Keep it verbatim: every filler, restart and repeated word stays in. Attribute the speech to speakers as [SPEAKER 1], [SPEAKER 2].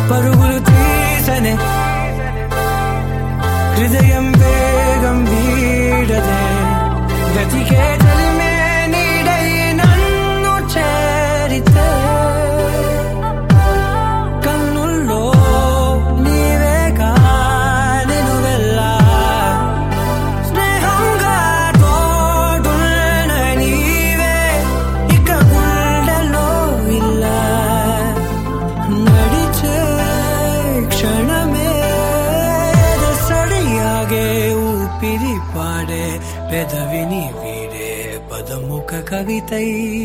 [SPEAKER 1] పరుగులు తీసనే హృదయం వేగం వీడదే గతికే చలిమే నీడై నన్ను చేరితే కన్నుల్లో నీవేగా నేను వెళ్ళా స్నేహంగా తోడున్న నీవే ఇక గుండెలో ఇలా నడిచే క్షణమే సడియాగే ఊపిరి పాడే పెదవిని వీడే పదముఖ కవితై